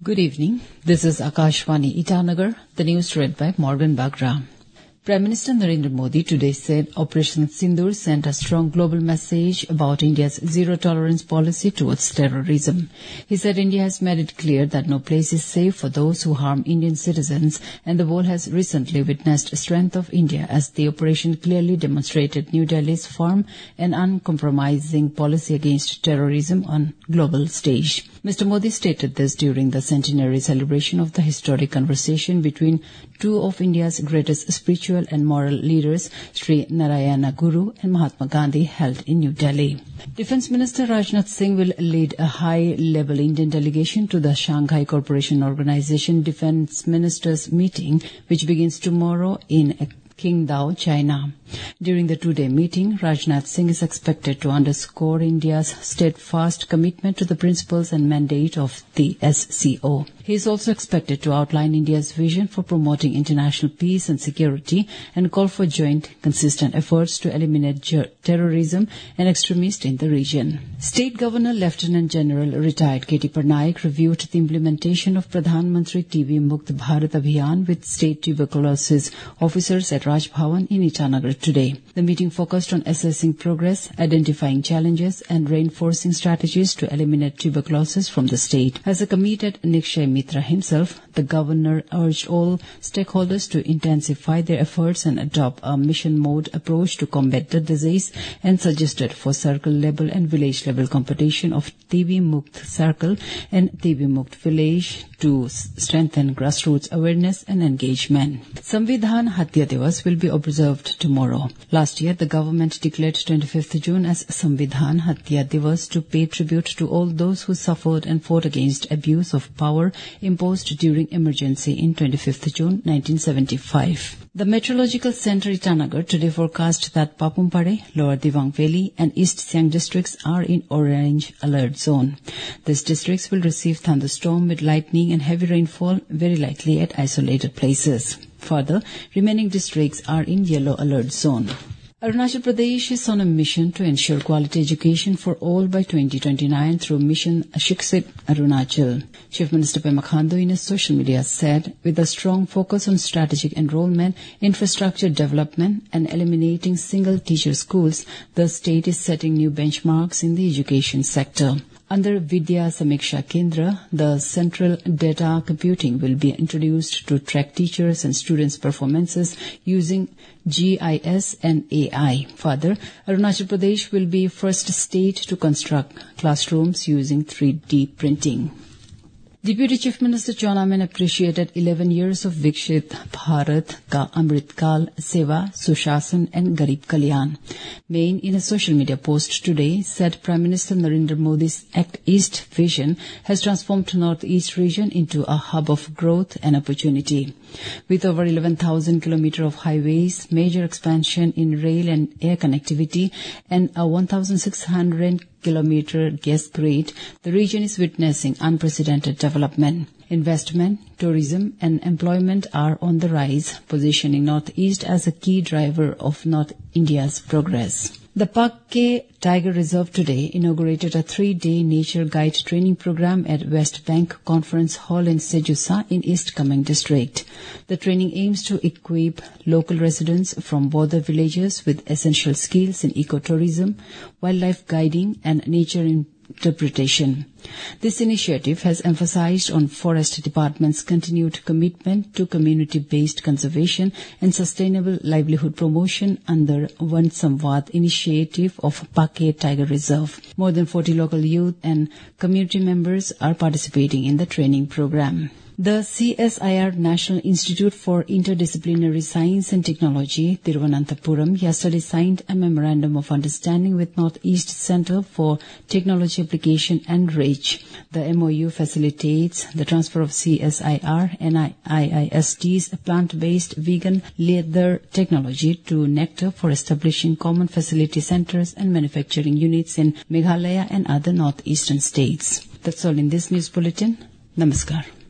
Good evening. This is Akashvani Itanagar, the news read by Morgan Bagra. Prime Minister Narendra Modi today said Operation Sindoor sent a strong global message about India's zero-tolerance policy towards terrorism. He said India has made it clear that no place is safe for those who harm Indian citizens, and the world has recently witnessed the strength of India as the operation clearly demonstrated New Delhi's firm and uncompromising policy against terrorism on global stage. Mr. Modi stated this during the centenary celebration of the historic conversation between two of India's greatest spiritual and moral leaders, Sri Narayana Guru and Mahatma Gandhi, held in New Delhi. Defence Minister Rajnath Singh will lead a high-level Indian delegation to the Shanghai Cooperation Organization Defence Ministers meeting, which begins tomorrow in Qingdao, China. During the two-day meeting, Rajnath Singh is expected to underscore India's steadfast commitment to the principles and mandate of the SCO. He is also expected to outline India's vision for promoting international peace and security and call for joint, consistent efforts to eliminate terrorism and extremists in the region. State Governor Lieutenant General retired K.T. Parnaik reviewed the implementation of Pradhan Mantri TB Mukt Bharat Abhiyan with state tuberculosis officers at Raj Bhavan in Itanagar today. The meeting focused on assessing progress, identifying challenges, and reinforcing strategies to eliminate tuberculosis from the state. As a committed Nikshay Mitra himself, the governor urged all stakeholders to intensify their efforts and adopt a mission mode approach to combat the disease, and suggested for circle level and village level competition of TB Mukt Circle and TB Mukt Village to strengthen grassroots awareness and engagement. Samvidhan Hatya Divas will be observed tomorrow. Last year, the government declared 25th June as Samvidhan Hatya Divas to pay tribute to all those who suffered and fought against abuse of power imposed during emergency in 25th June 1975. The Meteorological Center Itanagar today forecast that Papumpare, Lower Dibang Valley and East Siang districts are in orange alert zone. These districts will receive thunderstorm with lightning and heavy rainfall, very likely at isolated places. Further, remaining districts are in yellow alert zone. Arunachal Pradesh is on a mission to ensure quality education for all by 2029 through Mission Shikshit Arunachal. Chief Minister Pema Khandu in his social media said, with a strong focus on strategic enrollment, infrastructure development and eliminating single-teacher schools, the state is setting new benchmarks in the education sector. Under Vidya Samiksha Kendra, the central data computing will be introduced to track teachers and students' performances using GIS and AI. Further, Arunachal Pradesh will be first state to construct classrooms using 3D printing. Deputy Chief Minister Chawla Main appreciated 11 years of Vikshit Bharat Ka Amritkal Seva, Sushasan and Garib Kalyan. Main, in a social media post today, said Prime Minister Narendra Modi's Act East vision has transformed North-East region into a hub of growth and opportunity. With over 11,000 kilometers of highways, major expansion in rail and air connectivity, and a 1,600 kilometer gas grid, the region is witnessing unprecedented development. Investment, tourism and employment are on the rise, positioning North-East as a key driver of North India's progress. The Pakke Tiger Reserve today inaugurated a 3-day nature guide training program at West Bank Conference Hall in Sejusa in East Kameng district. The training aims to equip local residents from border villages with essential skills in ecotourism, wildlife guiding and nature interpretation. This initiative has emphasized on Forest Department's continued commitment to community-based conservation and sustainable livelihood promotion under Van Samvad initiative of Pakke Tiger Reserve. More than 40 local youth and community members are participating in the training program. The CSIR National Institute for Interdisciplinary Science and Technology, Thiruvananthapuram, yesterday signed a Memorandum of Understanding with North-East Centre for Technology Application and REACH. The MOU facilitates the transfer of CSIR and IIST's plant-based vegan leather technology to Nectar for establishing common facility centres and manufacturing units in Meghalaya and other northeastern states. That's all in this news bulletin. Namaskar.